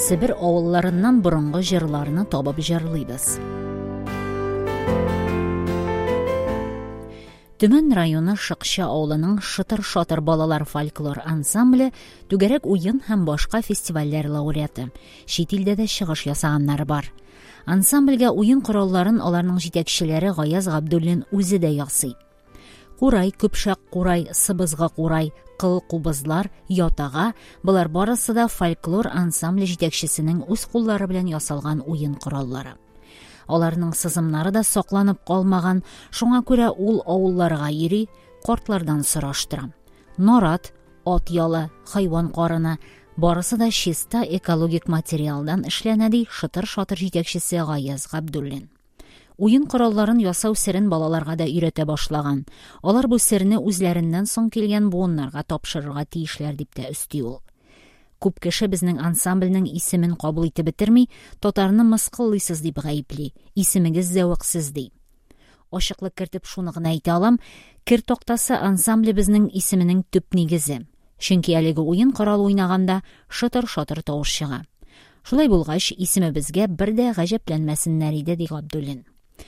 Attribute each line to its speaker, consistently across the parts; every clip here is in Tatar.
Speaker 1: Сибир авылларыннан борынгы җырларны табып җырлыйбыз. Төмән районы Шыкча авылының Шытыр-шатыр балалар фольклор ансамбле түгәрәк уен һәм башка фестивальләр лауреаты. Чит илдә дә чыгыш ясаганнар бар. Ансамбльгә уен коралларын аларның җитәкчеләре Гаяз Габдуллин үзе дә ясый. Курай, көпшәк курай, сыбызгы курай, кыл кубызлар, ятага — булар барысы да фольклор ансамбле җитәкчесенең үз куллары белән ясалган уен кораллары. Аларның сызымнары да сакланып калмаган, шуңа күрә ул авылларга йөри, картлардан сораштыра. Нарат, ат ялы, хайван карыны — барысы да чиста экологик материалдан эшләнә, ди Шытыр-шатыр җитәкчесе Гаяз Габдуллин. Уен коралларын ясау серен балаларга да өйрәтә башлаган. Алар бу серне үзләреннән соң килгән буыннарга тапшырырга тиешләр дип тә өсти ул. Күп кеше безнең ансамбльнең исемен кабул итеп бетерми, татарны мыскыллыйсыз дип гаепли, исемегез зәвыксыз ди. Ачыклык кертеп шуны гына әйтә алам, кер тактасы ансамбле безнең исеменең төп нигезе. Чөнки әлеге уен корал уйнаганда Шытыр-шатыр тавыш чыга. Шулай булгач, исемебезгә бер дә гаҗәпләнмәсеннәр иде, ди Габдуллин.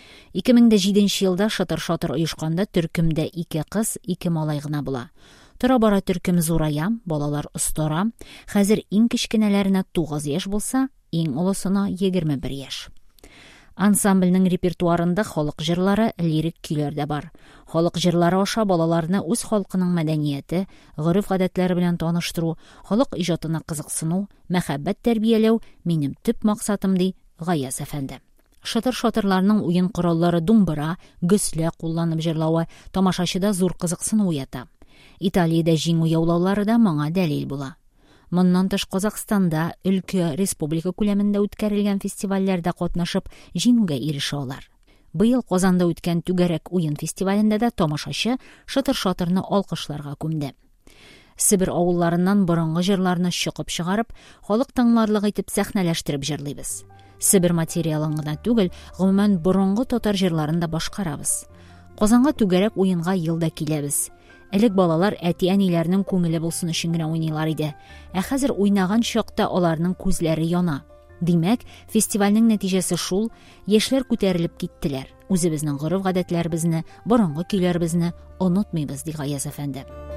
Speaker 1: 2007 елда Шытыр-шатыр оешканда төркемдә 2 кыз, 2 малай гына була. Тора-бара төркем зурая, балалар остара. Хәзер иң кечкенәләренә 9 яшь булса, иң олысына 21 яшь. Ансамбльнең репертуарында халык җырлары, лирик көйләр дә бар. Халык җырлары аша балаларны үз халкының мәдәнияте, гореф-гадәтләре белән таныштыру, халык иҗатына кызыксыну, мәхәббәт тәрбияләү минем төп максатым, ди Гаяз әфәнде. Шытыр-шатырларның уен кораллары думбыра, гөслә кулланып җырлавы тамашачыда зур кызыксыну уята. Италиядә җиңү яулаулары да моңа дәлил була. Моннан тыш Казакстанда, өлкә республика күләмендә үткәрелгән фестивальләрдә катнашып, җиңүгә ирешә алар. Быел Казанда үткән түгәрәк уен фестивалендә дә тамашачы Шытыр-шатырны алкышларга күмде. Сибир авылларыннан борынгы җырларны чыгып чыгарып, халык таңларлык итеп сәхнәләштереп җырлыйбыз. Сибир материалын гына түгел, гомумән борынгы татар җырларын да башкарабыз. Казанга түгәрәк уенга елда киләбез. Элек балалар әти-әниләрнең күңеле булсын өчен генә уйныйлар иде. Ә хәзер уйнаган чакта аларның күзләре яна. Димәк, фестивальнең нәтиҗәсе шул: яшьләр күтәрелеп киттеләр. Үзебезнең гореф-гадәтләребезне, борынгы көйләребезне онытмыйбыз, ди Гаяз әфәнде.